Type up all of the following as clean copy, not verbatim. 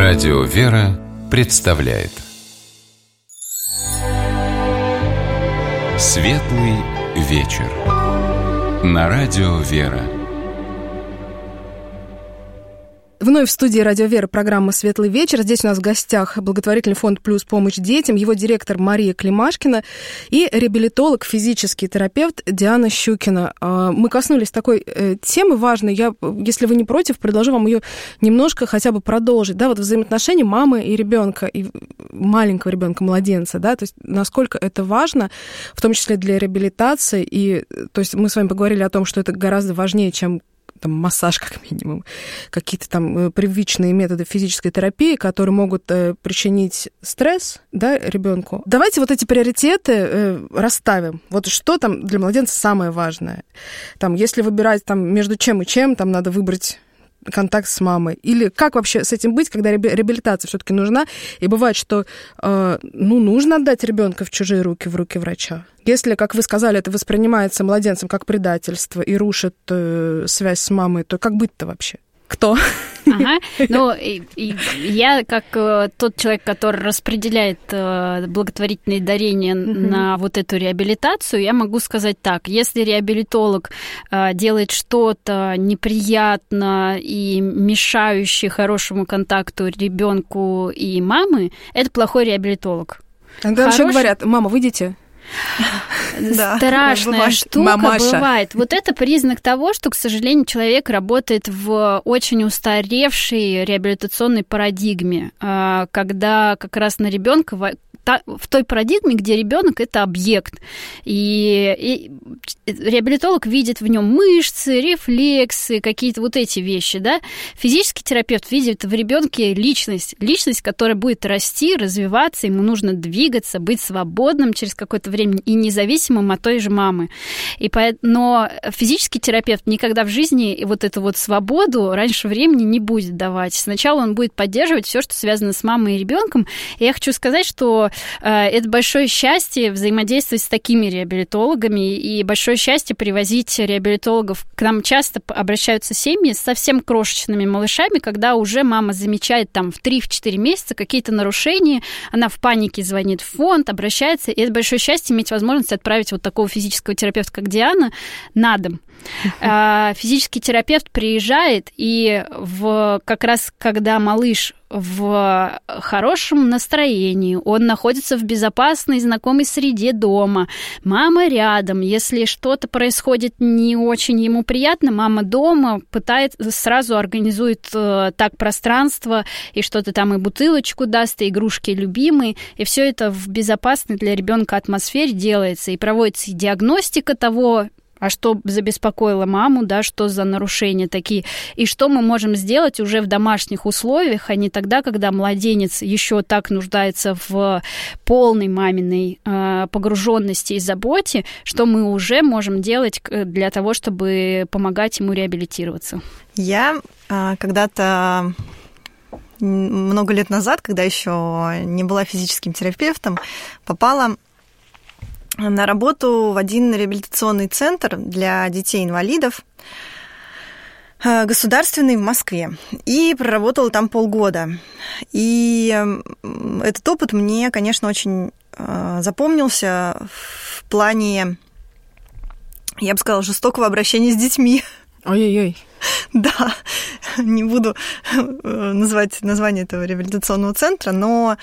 Радио «Вера» представляет Светлый вечер на Радио «Вера». Вновь в студии «Радио Вера» программа «Светлый вечер». Здесь у нас в гостях благотворительный фонд «Плюс. Помощь детям», его директор Мария Климашкина и реабилитолог, физический терапевт Диана Щукина. Мы коснулись такой темы важной. Я, если вы не против, предложу вам ее немножко хотя бы продолжить. Да, вот взаимоотношения мамы и ребенка, и маленького ребенка, младенца, да, то есть насколько это важно, в том числе для реабилитации. И, то есть мы с вами поговорили о том, что это гораздо важнее, чем там, массаж, как минимум, какие-то там привычные методы физической терапии, которые могут причинить стресс, да, ребенку. Давайте вот эти приоритеты расставим. Вот что там для младенца самое важное? Там, если выбирать там, между чем и чем, там надо выбрать контакт с мамой. Или как вообще с этим быть, когда реабилитация все-таки нужна? И бывает, что нужно отдать ребенка в чужие руки, в руки врача. Если, как вы сказали, это воспринимается младенцем как предательство и рушит связь с мамой, то как быть-то вообще? Кто? Ага. Ну, я как тот человек, который распределяет благотворительные дарения на вот эту реабилитацию, я могу сказать так. Если реабилитолог делает что-то неприятно и мешающее хорошему контакту ребенку и мамы, это плохой реабилитолог. Тогда еще говорят: мама, выйдите. Страшная штука бывает. Вот это признак того, что, к сожалению, человек работает в очень устаревшей реабилитационной парадигме, когда как раз на ребенка в той парадигме, где ребенок это объект. И реабилитолог видит в нем мышцы, рефлексы, какие-то вот эти вещи, да. Физический терапевт видит в ребенке личность, которая будет расти, развиваться, ему нужно двигаться, быть свободным через какое-то время и независимым от той же мамы. Но физический терапевт никогда в жизни вот эту вот свободу раньше времени не будет давать. Сначала он будет поддерживать все, что связано с мамой и ребенком. И я хочу сказать, что это большое счастье взаимодействовать с такими реабилитологами и большое счастье привозить реабилитологов. К нам часто обращаются семьи с совсем крошечными малышами, когда уже мама замечает там в 3-4 месяца какие-то нарушения, она в панике звонит в фонд, обращается, и это большое счастье иметь возможность отправить вот такого физического терапевта, как Диана, на дом. Физический терапевт приезжает, и как раз когда малыш в хорошем настроении, он находится в безопасной, знакомой среде дома, мама рядом, если что-то происходит не очень ему приятно, мама дома сразу организует так пространство, и что-то там и бутылочку даст, и игрушки любимые, и все это в безопасной для ребенка атмосфере делается, и проводится и диагностика того, а что забеспокоило маму, да, что за нарушения такие, и что мы можем сделать уже в домашних условиях, а не тогда, когда младенец еще так нуждается в полной маминой погруженности и заботе, что мы уже можем делать для того, чтобы помогать ему реабилитироваться. Я когда-то много лет назад, когда еще не была физическим терапевтом, попала на работу в один реабилитационный центр для детей-инвалидов, государственный в Москве, и проработала там полгода. И этот опыт мне, конечно, очень запомнился в плане, я бы сказала, жестокого обращения с детьми. Ой-ой-ой. Да, не буду называть название этого реабилитационного центра, но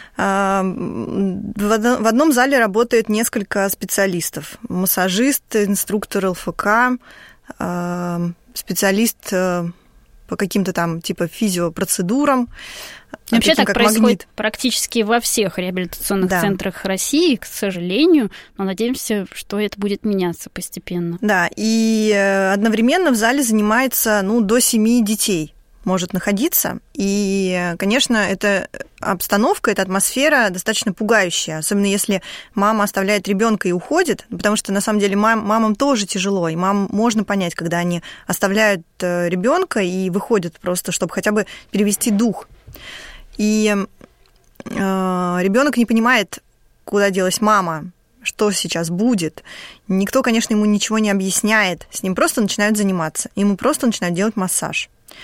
в одном зале работает несколько специалистов. Массажист, инструктор ЛФК, специалист по каким-то там типа физиопроцедурам. Вообще так происходит практически во всех реабилитационных центрах России, к сожалению, но надеемся, что это будет меняться постепенно. Да, и одновременно в зале занимается до 7 детей может находиться. И, конечно, эта обстановка, эта атмосфера достаточно пугающая, особенно если мама оставляет ребенка и уходит, потому что на самом деле мамам тоже тяжело, и мам можно понять, когда они оставляют ребенка и выходят просто, чтобы хотя бы перевести дух. И ребенок не понимает, куда делась мама, что сейчас будет. Никто, конечно, ему ничего не объясняет, с ним просто начинают заниматься, ему просто начинают делать массаж.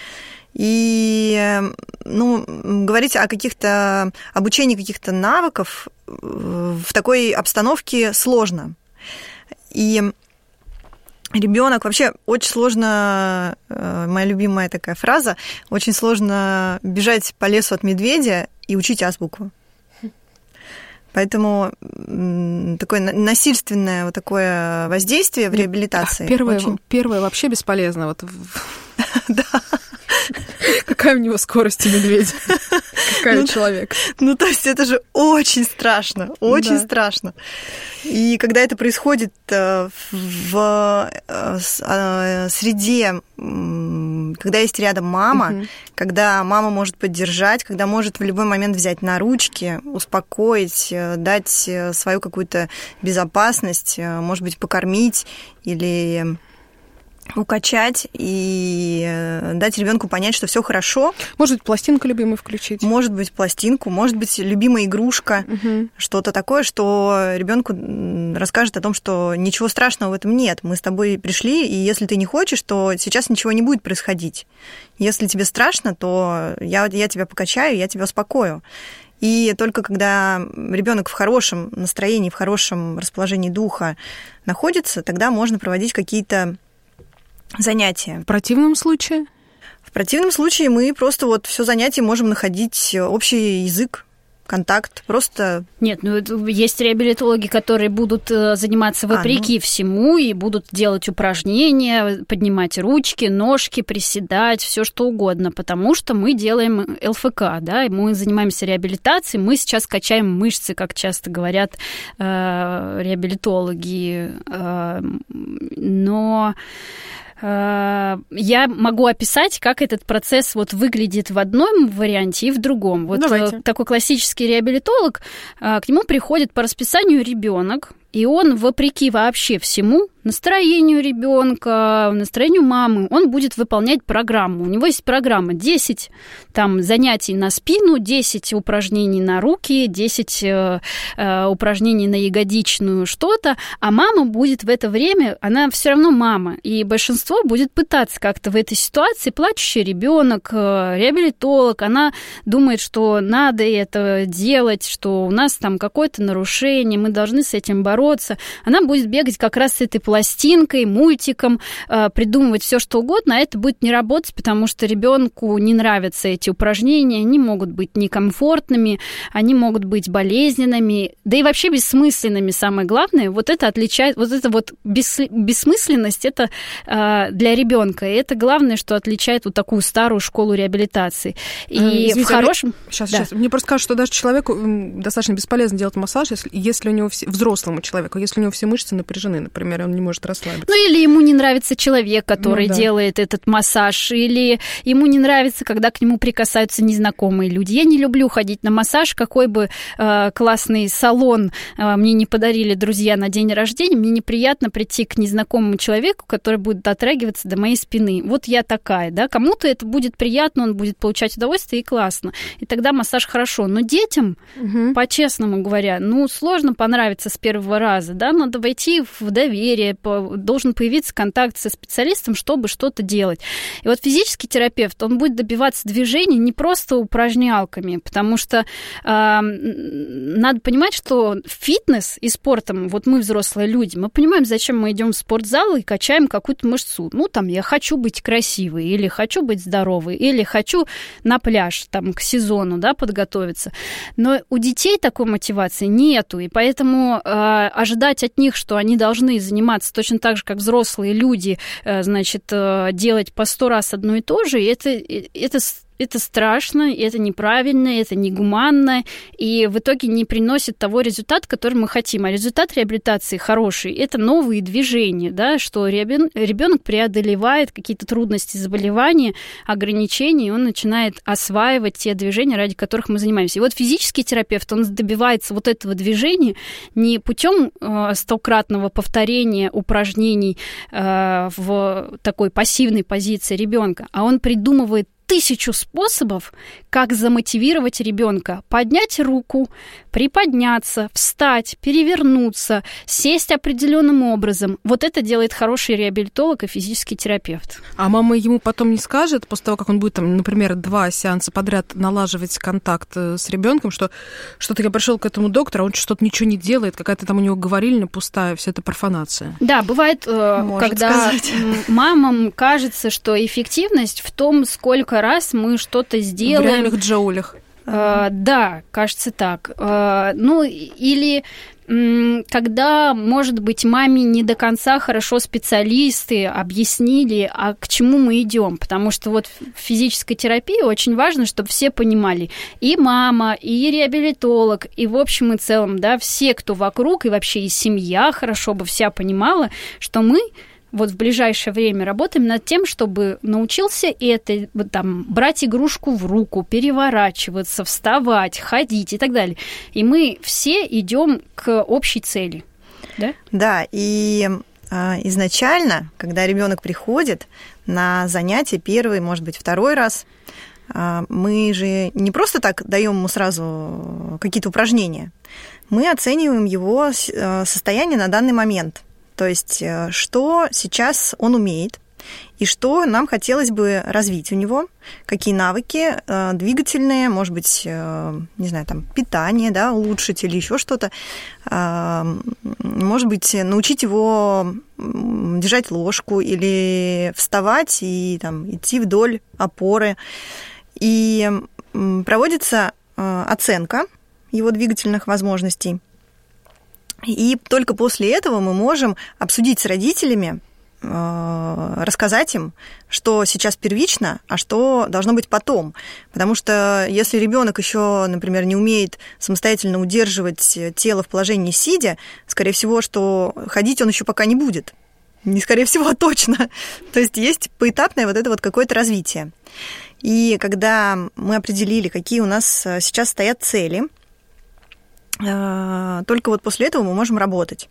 И, говорить о каких-то обучении каких-то навыков в такой обстановке сложно. И ребенок вообще очень сложно, моя любимая такая фраза, очень сложно бежать по лесу от медведя и учить азбуку. Поэтому такое насильственное вот такое воздействие в реабилитации. Первое вообще бесполезно. Вот. Да. Какая у него скорость у медведя? Какая у человека? То есть это же очень страшно, очень страшно. И когда это происходит в среде, когда есть рядом мама, когда мама может поддержать, когда может в любой момент взять на ручки, успокоить, дать свою какую-то безопасность, может быть, покормить или укачать и дать ребенку понять, что все хорошо. Может быть, пластинку любимую включить. Может быть, пластинку, может быть, любимая игрушка, что-то такое, что ребенку расскажет о том, что ничего страшного в этом нет. Мы с тобой пришли, и если ты не хочешь, то сейчас ничего не будет происходить. Если тебе страшно, то я тебя покачаю, я тебя успокою. И только когда ребенок в хорошем настроении, в хорошем расположении духа находится, тогда можно проводить какие-то занятия. В противном случае? В противном случае мы просто все занятие можем находить общий язык, контакт, просто... Нет, есть реабилитологи, которые будут заниматься вопреки всему и будут делать упражнения, поднимать ручки, ножки, приседать, все что угодно, потому что мы делаем ЛФК, да, и мы занимаемся реабилитацией, мы сейчас качаем мышцы, как часто говорят реабилитологи, но... Я могу описать, как этот процесс выглядит в одном варианте и в другом. Такой классический реабилитолог, к нему приходит по расписанию ребенок, и он, вопреки вообще всему, настроению ребенка, настроению мамы, он будет выполнять программу. У него есть программа 10 занятий на спину, 10 упражнений на руки, 10 упражнений на ягодичную что-то, а мама будет в это время, она все равно мама, и большинство будет пытаться как-то в этой ситуации, плачущий ребенок, реабилитолог, она думает, что надо это делать, что у нас какое-то нарушение, мы должны с этим бороться. Она будет бегать как раз с этой пластинкой, мультиком, придумывать все что угодно, а это будет не работать, потому что ребенку не нравятся эти упражнения, они могут быть некомфортными, они могут быть болезненными, да и вообще бессмысленными, самое главное. Это отличает, бессмысленность, это для ребенка, и это главное, что отличает такую старую школу реабилитации. И извините, в хорошем... Сейчас. Мне просто кажется, что даже человеку достаточно бесполезно делать массаж, если у него взрослому человеку, если у него все мышцы напряжены, например, он не может расслабиться. Или ему не нравится человек, который делает этот массаж, или ему не нравится, когда к нему прикасаются незнакомые люди. Я не люблю ходить на массаж, какой бы классный салон мне не подарили друзья на день рождения, мне неприятно прийти к незнакомому человеку, который будет дотрагиваться до моей спины. Я такая, да, кому-то это будет приятно, он будет получать удовольствие, и классно. И тогда массаж хорошо. Но детям, по-честному говоря, сложно понравиться с первого раза, да, надо войти в доверие, должен появиться контакт со специалистом, чтобы что-то делать. И физический терапевт, он будет добиваться движений не просто упражнялками, потому что надо понимать, что фитнес и спортом, мы взрослые люди, мы понимаем, зачем мы идем в спортзал и качаем какую-то мышцу. Я хочу быть красивой, или хочу быть здоровой, или хочу на пляж, к сезону, да, подготовиться. Но у детей такой мотивации нету, и поэтому ожидать от них, что они должны заниматься точно так же, как взрослые люди, делать по 100 раз одно и то же, это страшно, это неправильно, это негуманно, и в итоге не приносит того результата, который мы хотим. А результат реабилитации хороший – это новые движения, да, что ребенок преодолевает какие-то трудности, заболевания, ограничения, и он начинает осваивать те движения, ради которых мы занимаемся. И физический терапевт, он добивается этого движения не путем 100-кратного повторения упражнений в такой пассивной позиции ребенка, а он придумывает 1000 способов, как замотивировать ребенка. Поднять руку, приподняться, встать, перевернуться, сесть определенным образом. Вот это делает хороший реабилитолог и физический терапевт. А мама ему потом не скажет, после того, как он будет, там, например, 2 сеанса подряд налаживать контакт с ребенком, что что-то я пришел к этому доктору, а он что-то ничего не делает, какая-то там у него говорильня пустая, все это профанация. Да, бывает, когда мамам кажется, что эффективность в том, сколько раз мы что-то сделаем. В реальных джоулях. Да, кажется так. Или когда, может быть, маме не до конца хорошо специалисты объяснили, а к чему мы идем. Потому что вот в физической терапии очень важно, чтобы все понимали, и мама, и реабилитолог, и в общем и целом, да, все, кто вокруг, и вообще и семья хорошо бы вся понимала, что мы вот в ближайшее время работаем над тем, чтобы научился это, вот там, брать игрушку в руку, переворачиваться, вставать, ходить и так далее. И мы все идем к общей цели. Да? Да, и изначально, когда ребенок приходит на занятие первый, может быть, второй раз, мы же не просто так даем ему сразу какие-то упражнения. Мы оцениваем его состояние на данный момент. То есть, что сейчас он умеет, и что нам хотелось бы развить у него, какие навыки двигательные, может быть, не знаю, там, питание, да, улучшить или еще что-то. Может быть, научить его держать ложку или вставать и там, идти вдоль опоры. И проводится оценка его двигательных возможностей. И только после этого мы можем обсудить с родителями, рассказать им, что сейчас первично, а что должно быть потом. Потому что если ребенок еще, например, не умеет самостоятельно удерживать тело в положении сидя, скорее всего, что ходить он еще пока не будет. Не скорее всего, а точно. То есть есть поэтапное вот это вот какое-то развитие. И когда мы определили, какие у нас сейчас стоят цели, только вот после этого мы можем работать.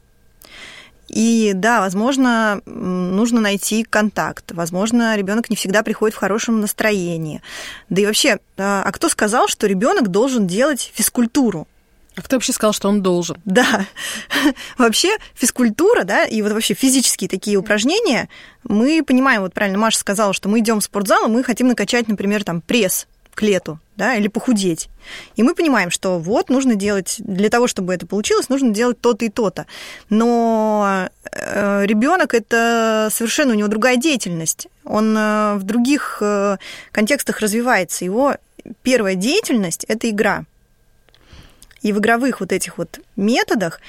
И да, возможно, нужно найти контакт. Возможно, ребенок не всегда приходит в хорошем настроении. Да и вообще, а кто сказал, что ребенок должен делать физкультуру? А кто вообще сказал, что он должен? Да, вообще физкультура, да, и вот вообще физические такие упражнения, мы понимаем, вот правильно Маша сказала, что мы идем в спортзал, и мы хотим накачать, например, там пресс к лету, да, или похудеть. И мы понимаем, что вот нужно делать, для того, чтобы это получилось, нужно делать то-то и то-то. Но ребенок это совершенно у него другая деятельность. Он в других контекстах развивается. Его первая деятельность – это игра. И в игровых вот этих вот методах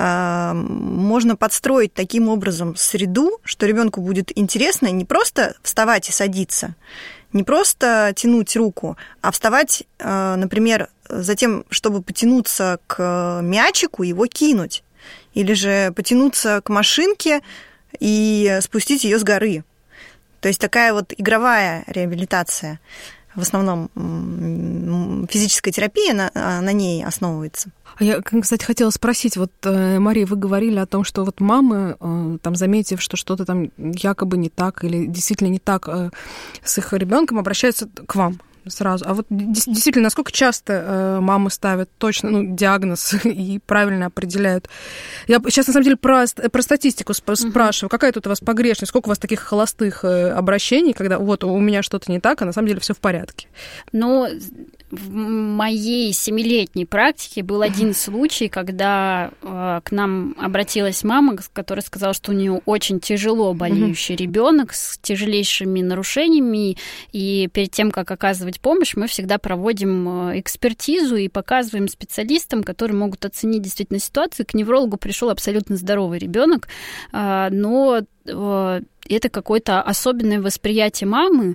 можно подстроить таким образом среду, что ребенку будет интересно не просто вставать и садиться, не просто тянуть руку, а вставать, например, за тем, чтобы потянуться к мячику, его кинуть, или же потянуться к машинке и спустить ее с горы. То есть такая вот игровая реабилитация. В основном физическая терапия на ней основывается. Я, кстати, хотела спросить, вот, Мария, вы говорили о том, что вот мамы, там, заметив, что что-то там якобы не так или действительно не так с их ребенком, обращаются к вам сразу. А вот действительно, насколько часто мамы ставят точно диагноз и правильно определяют? Я сейчас, на самом деле, про статистику спрашиваю. Какая тут у вас погрешность? Сколько у вас таких холостых обращений, когда вот у меня что-то не так, а на самом деле все в порядке? Ну, в моей 7-летней практике был один случай, когда к нам обратилась мама, которая сказала, что у нее очень тяжело болеющий ребенок с тяжелейшими нарушениями, и перед тем, как оказывать помощь, мы всегда проводим экспертизу и показываем специалистам, которые могут оценить действительно ситуацию. К неврологу пришел абсолютно здоровый ребенок, но это какое-то особенное восприятие мамы.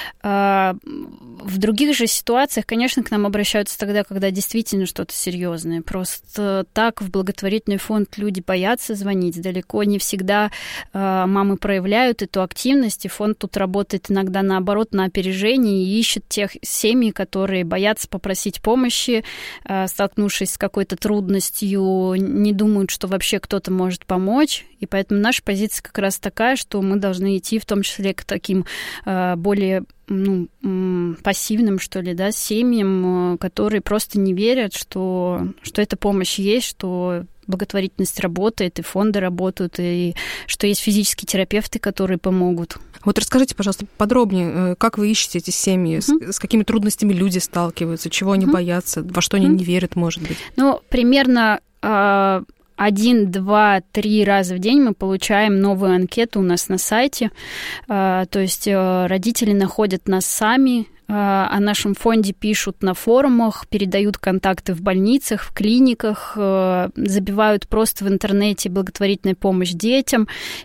В других же ситуациях, конечно, к нам обращаются тогда, когда действительно что-то серьезное. Просто так в благотворительный фонд люди боятся звонить. Далеко не всегда мамы проявляют эту активность, и фонд тут работает иногда наоборот на опережении и ищет тех семей, которые боятся попросить помощи, столкнувшись с какой-то трудностью, не думают, что вообще кто-то может помочь. И поэтому наша позиция как раз такая, что мы должны идти в том числе к таким более пассивным, что ли, да, семьям, которые просто не верят, что эта помощь есть, что благотворительность работает, и фонды работают, и что есть физические терапевты, которые помогут. Вот расскажите, пожалуйста, подробнее, как вы ищете эти семьи, с какими трудностями люди сталкиваются, чего они боятся, во что они не верят, может быть? Примерно 1, 2, 3 раза в день мы получаем новую анкету у нас на сайте. То есть родители находят нас сами, о нашем фонде пишут на форумах, передают контакты в больницах, в клиниках, забивают просто в интернете благотворительная помощь детям,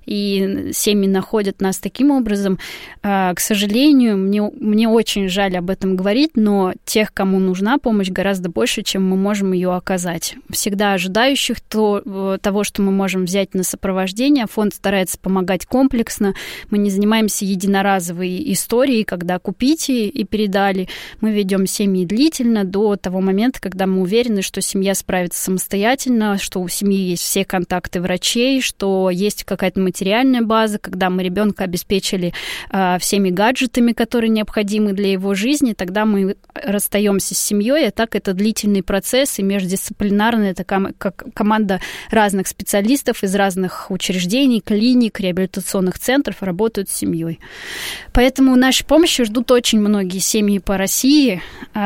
и семьи находят нас таким образом. К сожалению, мне очень жаль об этом говорить, но тех, кому нужна помощь, гораздо больше, чем мы можем ее оказать. Всегда ожидающих того, что мы можем взять на сопровождение. Фонд старается помогать комплексно. Мы не занимаемся единоразовой историей, когда купите и передали. Мы ведем семьи длительно, до того момента, когда мы уверены, что семья справится самостоятельно, что у семьи есть все контакты врачей, что есть какая-то материальная база, когда мы ребенка обеспечили всеми гаджетами, которые необходимы для его жизни, тогда мы расстаемся с семьей, а так это длительный процесс и междисциплинарный, это команда разных специалистов из разных учреждений, клиник, реабилитационных центров работают с семьей. Поэтому нашей помощи ждут очень многие семьи по России,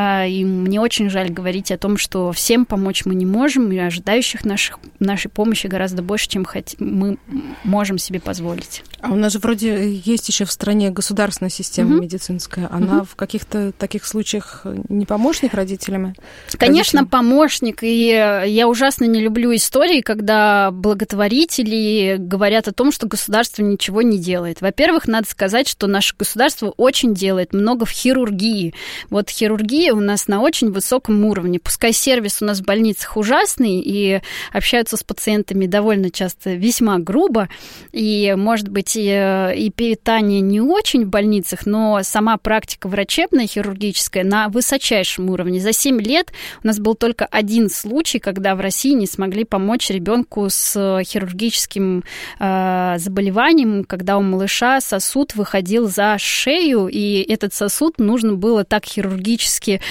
и мне очень жаль говорить о том, что всем помочь мы не можем, и ожидающих нашей помощи гораздо больше, чем мы можем себе позволить. А у нас же вроде есть еще в стране государственная система медицинская. Она в каких-то таких случаях не помощник родителям? Конечно, помощник. И я ужасно не люблю истории, когда благотворители говорят о том, что государство ничего не делает. Во-первых, надо сказать, что наше государство очень делает много в хирургии. Вот хирургия у нас на очень высоком уровне. Пускай сервис у нас в больницах ужасный, и общаются с пациентами довольно часто весьма грубо, и, может быть, и питание не очень в больницах, но сама практика врачебная, хирургическая, на высочайшем уровне. За 7 лет у нас был только один случай, когда в России не смогли помочь ребенку с хирургическим заболеванием, когда у малыша сосуд выходил за шею, и этот сосуд нужно было так хирургически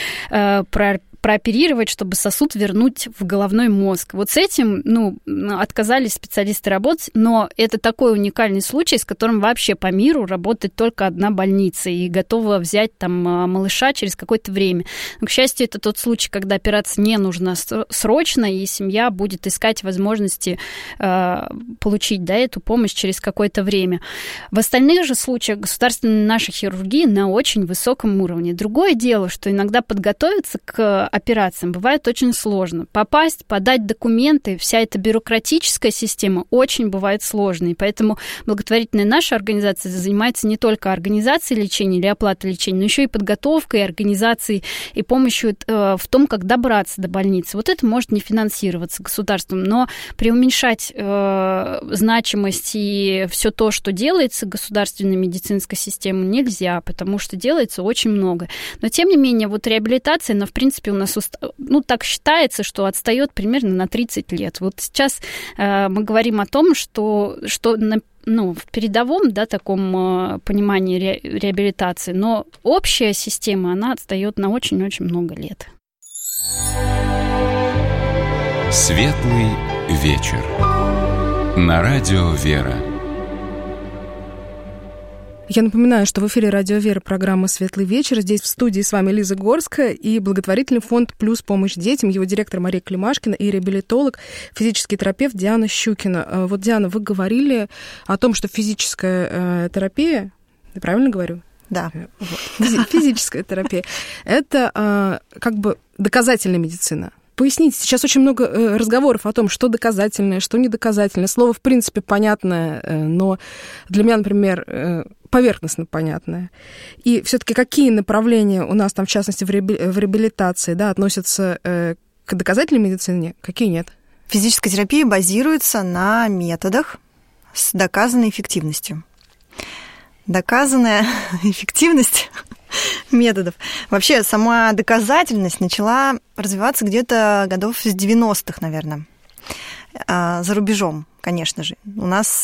прооперировать, чтобы сосуд вернуть в головной мозг. Вот с этим, отказались специалисты работать, но это такой уникальный случай, с которым вообще по миру работает только одна больница и готова взять там малыша через какое-то время. Но, к счастью, это тот случай, когда операция не нужна срочно, и семья будет искать возможности получить эту помощь через какое-то время. В остальных же случаях государственная наша хирургия на очень высоком уровне. Другое дело, что иногда подготовиться к операциям бывает очень сложно. Попасть, подать документы, вся эта бюрократическая система очень бывает сложной. Поэтому благотворительная наша организация занимается не только организацией лечения или оплатой лечения, но еще и подготовкой, организацией и помощью в том, как добраться до больницы. Вот это может не финансироваться государством, но преуменьшать значимость и все то, что делается государственной медицинской системой, нельзя, потому что делается очень много. Но, тем не менее, вот реабилитация, она, в принципе, у нас, так считается, что отстает примерно на 30 лет. Вот сейчас мы говорим о том, что в передовом, таком понимании реабилитации, но общая система, она отстает на очень-очень много лет. Светлый вечер. На радио «Вера». Я напоминаю, что в эфире «Радио Вера» программа «Светлый вечер». Здесь в студии с вами Лиза Горская и благотворительный фонд «Плюс помощь детям», его директор Мария Климашкина и реабилитолог, физический терапевт Диана Щукина. Вот, Диана, вы говорили о том, что физическая терапия, я правильно говорю? Да. Физическая терапия – это доказательная медицина. Поясните, сейчас очень много разговоров о том, что доказательное, что недоказательное. Слово, в принципе, понятное, но для меня, например, поверхностно понятное. И все-таки какие направления у нас там, в частности, в реабилитации, относятся к доказательной медицине, какие нет? Физическая терапия базируется на методах с доказанной эффективностью. Доказанная эффективность методов. Вообще, сама доказательность начала развиваться где-то годов с 90-х, наверное. за рубежом, конечно же. У нас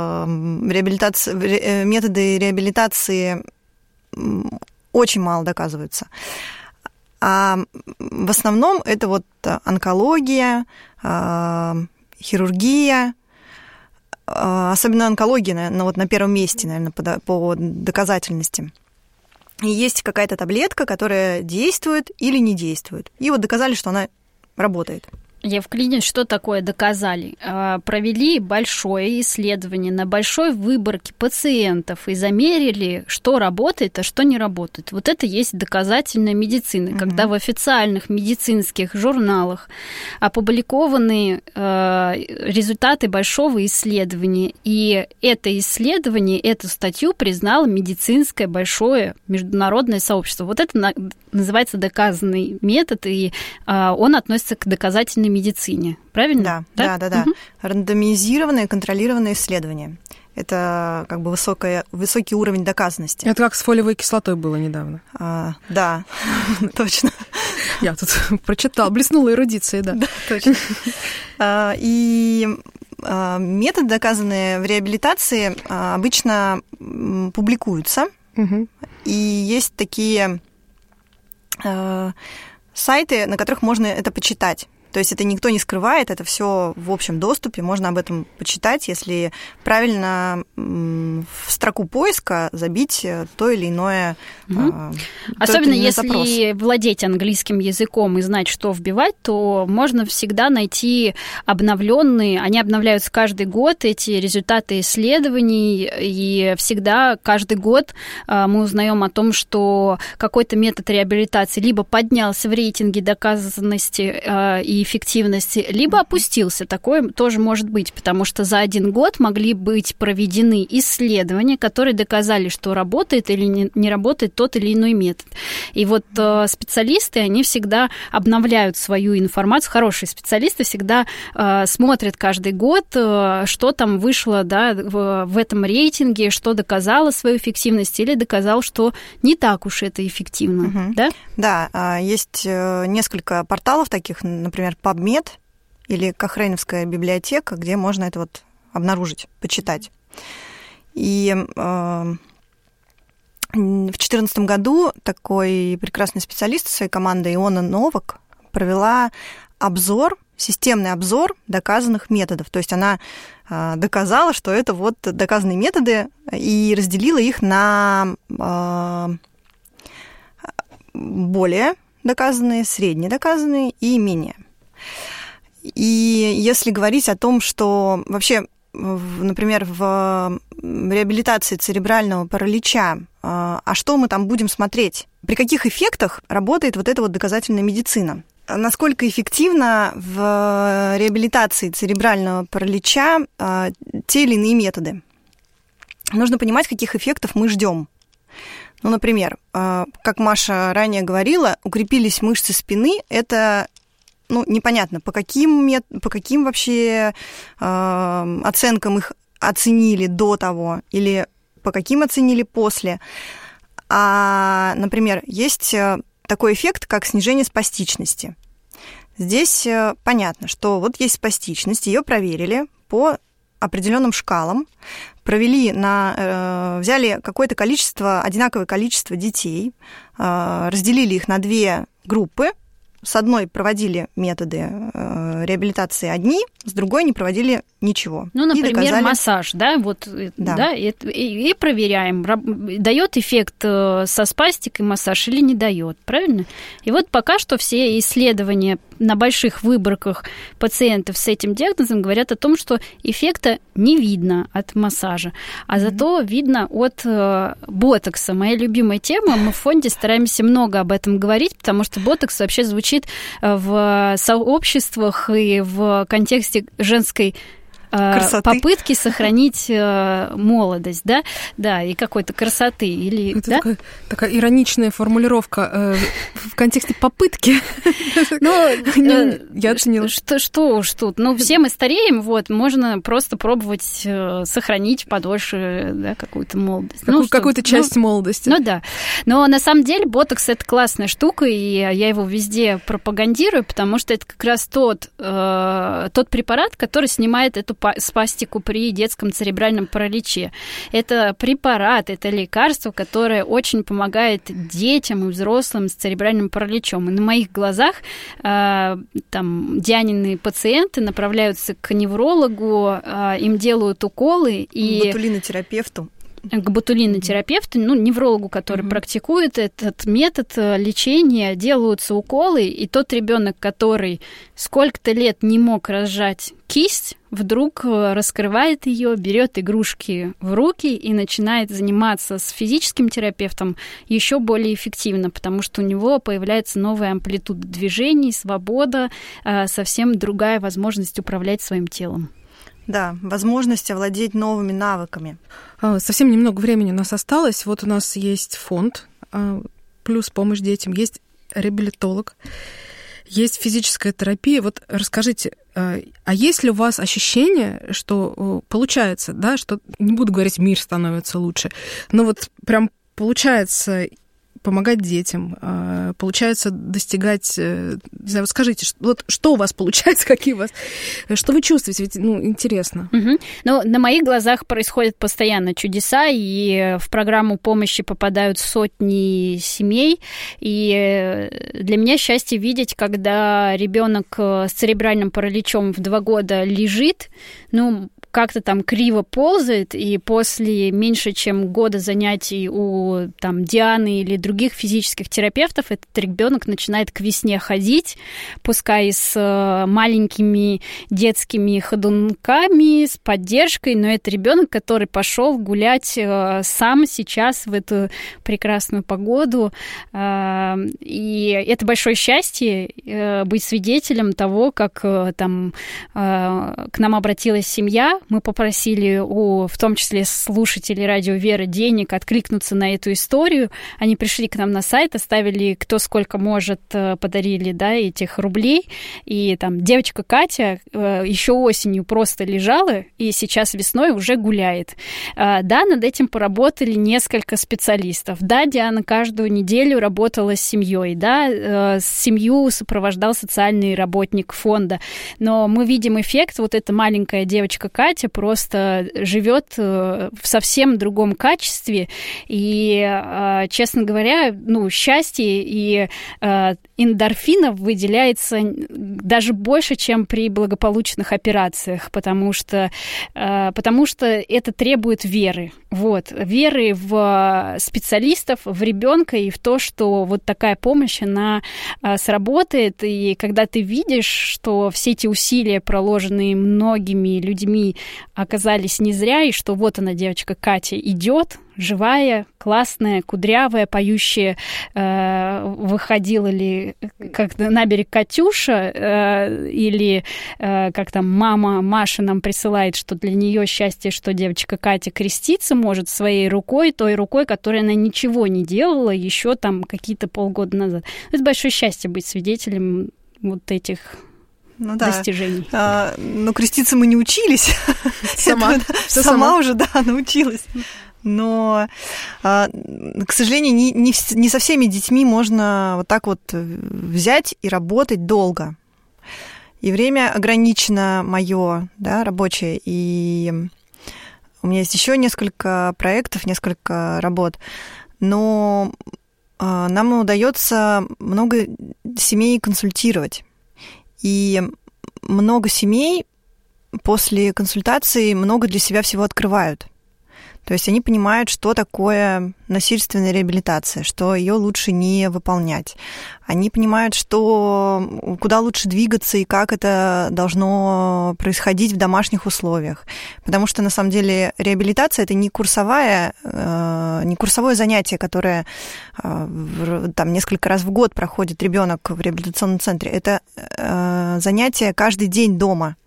методы реабилитации очень мало доказываются. А в основном это вот онкология, хирургия, особенно онкология, наверное, вот на первом месте, наверное, по доказательности. И есть какая-то таблетка, которая действует или не действует. И вот доказали, что она работает. Евклидин, что такое доказали? Провели большое исследование на большой выборке пациентов и замерили, что работает, а что не работает. Вот это есть доказательная медицина, когда в официальных медицинских журналах опубликованы результаты большого исследования, и это исследование, эту статью признало медицинское большое международное сообщество. Вот это называется доказанный метод, и он относится к доказательной медицине, правильно? Да. Угу. Рандомизированное контролированное исследование. Это как бы высокий уровень доказанности. Это как с фолиевой кислотой было недавно. Да, точно. Я тут прочитала, блеснула эрудицией, да. Да, точно. И методы, доказанные в реабилитации, обычно публикуются. И есть такие сайты, на которых можно это почитать. То есть это никто не скрывает, это все в общем доступе, можно об этом почитать, если правильно в строку поиска забить то или иное. Особенно если владеть английским языком и знать, что вбивать, то можно всегда найти обновленные, они обновляются каждый год, эти результаты исследований, и всегда каждый год мы узнаем о том, что какой-то метод реабилитации либо поднялся в рейтинге доказанности и эффективности, либо опустился. Такое тоже может быть, потому что за один год могли быть проведены исследования, которые доказали, что работает или не работает тот или иной метод. И вот специалисты, они всегда обновляют свою информацию. Хорошие специалисты всегда смотрят каждый год, что там вышло, да, в этом рейтинге, что доказало свою эффективность или доказало, что не так уж это эффективно. Да? Да, есть несколько порталов таких, например, PubMed или Кохрейновская библиотека, где можно это вот обнаружить, почитать. И в 2014 году такой прекрасный специалист своей команды Иона Новак провела системный обзор доказанных методов. То есть она доказала, что это вот доказанные методы, и разделила их на более доказанные, средне доказанные и менее. И если говорить о том, что вообще, например, в реабилитации церебрального паралича, а что мы там будем смотреть? При каких эффектах работает вот эта вот доказательная медицина? Насколько эффективно в реабилитации церебрального паралича те или иные методы? Нужно понимать, каких эффектов мы ждем. Ну, например, как Маша ранее говорила, укрепились мышцы спины. Это, непонятно, по каким вообще оценкам их оценили до того или по каким оценили после. Например, есть такой эффект, как снижение спастичности. Здесь понятно, что вот есть спастичность, ее проверили по определенным шкалам, взяли какое-то количество, одинаковое количество детей, разделили их на две группы. С одной проводили методы реабилитации одни, с другой не проводили ничего. Например, массаж, да, и проверяем, дает эффект со спастикой массаж или не дает, правильно? И вот пока что все исследования на больших выборках пациентов с этим диагнозом говорят о том, что эффекта не видно от массажа, а зато видно от ботокса. Моя любимая тема, мы в фонде стараемся много об этом говорить, потому что ботокс вообще звучит в сообществах и в контексте женской попытки сохранить молодость, да, и какой-то красоты. Или, это такая ироничная формулировка в контексте попытки. Я оценила. Что уж тут. Все мы стареем, можно просто пробовать сохранить подольше какую-то молодость. Какую-то часть молодости. Да. Но на самом деле ботокс – это классная штука, и я его везде пропагандирую, потому что это как раз тот препарат, который снимает эту спастику при детском церебральном параличе. Это препарат, это лекарство, которое очень помогает детям и взрослым с церебральным параличом. И на моих глазах Дианины пациенты направляются к неврологу, им делают уколы. К ботулинотерапевту. К ботулинотерапевту, неврологу, который практикует этот метод лечения, делаются уколы, и тот ребенок, который сколько-то лет не мог разжать кисть, вдруг раскрывает ее, берет игрушки в руки и начинает заниматься с физическим терапевтом еще более эффективно, потому что у него появляется новая амплитуда движений, свобода, совсем другая возможность управлять своим телом. Да, возможность овладеть новыми навыками. Совсем немного времени у нас осталось. Вот у нас есть фонд «Плюс помощь детям», есть реабилитолог, есть физическая терапия. Вот расскажите, а есть ли у вас ощущение, что получается, да, что, не буду говорить, мир становится лучше, но вот прям получается помогать детям, получается достигать, не знаю, вот скажите, что у вас получается, какие у вас, что вы чувствуете, ведь, интересно. На моих глазах происходят постоянно чудеса, и в программу помощи попадают сотни семей, и для меня счастье видеть, когда ребенок с церебральным параличом в 2 года лежит, как-то там криво ползает, и после меньше чем года занятий у Дианы или других физических терапевтов этот ребенок начинает к весне ходить, пускай с маленькими детскими ходунками, с поддержкой, но это ребенок, который пошел гулять сам сейчас в эту прекрасную погоду. И это большое счастье быть свидетелем того, как к нам обратилась семья. Мы попросили в том числе слушателей Радио Вера денег откликнуться на эту историю. Они пришли к нам на сайт, оставили кто сколько может, подарили, этих рублей. И девочка Катя еще осенью просто лежала, и сейчас весной уже гуляет. Над этим поработали несколько специалистов. Диана каждую неделю работала с семьей. Семью сопровождал социальный работник фонда. Но мы видим эффект. Вот эта маленькая девочка Катя просто живет в совсем другом качестве. И, честно говоря, счастье и эндорфинов выделяется даже больше, чем при благополучных операциях, потому что это требует веры. Веры в специалистов, в ребенка и в то, что вот такая помощь, она сработает. И когда ты видишь, что все эти усилия, проложенные многими людьми, оказались не зря, и что вот она, девочка Катя, идет, живая, классная, кудрявая, поющая, выходила ли как на берег Катюша, или как мама Маша нам присылает, что для нее счастье, что девочка Катя креститься может своей рукой, той рукой, которой она ничего не делала еще какие-то полгода назад. Это большое счастье быть свидетелем вот этих достижений. Но креститься мы не учились. Сама уже, научилась. Но, к сожалению, не со всеми детьми можно вот так вот взять и работать долго. И время ограничено мое, рабочее. И у меня есть еще несколько проектов, несколько работ. Но нам удается много семей консультировать. И много семей после консультации много для себя всего открывают. То есть они понимают, что такое насильственная реабилитация, что ее лучше не выполнять. Они понимают, куда лучше двигаться и как это должно происходить в домашних условиях. Потому что, на самом деле, реабилитация – это не курсовое занятие, которое несколько раз в год проходит ребенок в реабилитационном центре. Это занятие каждый день дома.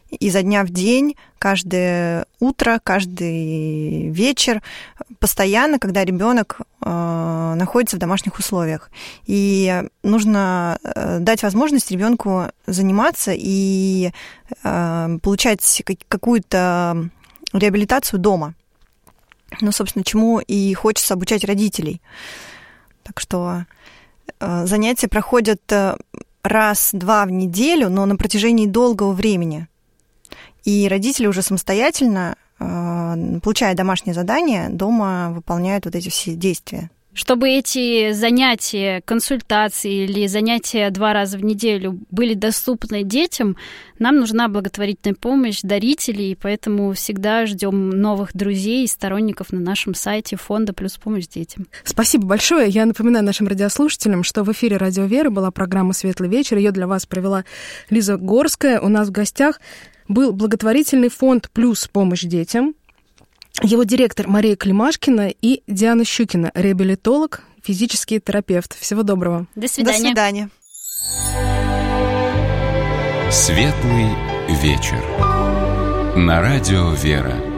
изо дня в день, каждое утро, каждый вечер, постоянно, когда ребенок находится в домашних условиях. И нужно дать возможность ребенку заниматься и получать какую-то реабилитацию дома. Ну, собственно, чему и хочется обучать родителей. Так что занятия проходят раз-два в неделю, но на протяжении долгого времени. И родители уже самостоятельно, получая домашние задания, дома выполняют вот эти все действия. Чтобы эти занятия, консультации или занятия 2 раза в неделю были доступны детям, нам нужна благотворительная помощь дарителей, поэтому всегда ждем новых друзей и сторонников на нашем сайте фонда «Плюс помощь детям». Спасибо большое. Я напоминаю нашим радиослушателям, что в эфире «Радио Вера» была программа «Светлый вечер». Ее для вас провела Лиза Горская. У нас в гостях был благотворительный фонд «Плюс помощь детям». Его директор Мария Климашкина и Диана Щукина, реабилитолог, физический терапевт. Всего доброго. До свидания. До свидания. Светлый вечер. На радио «Вера».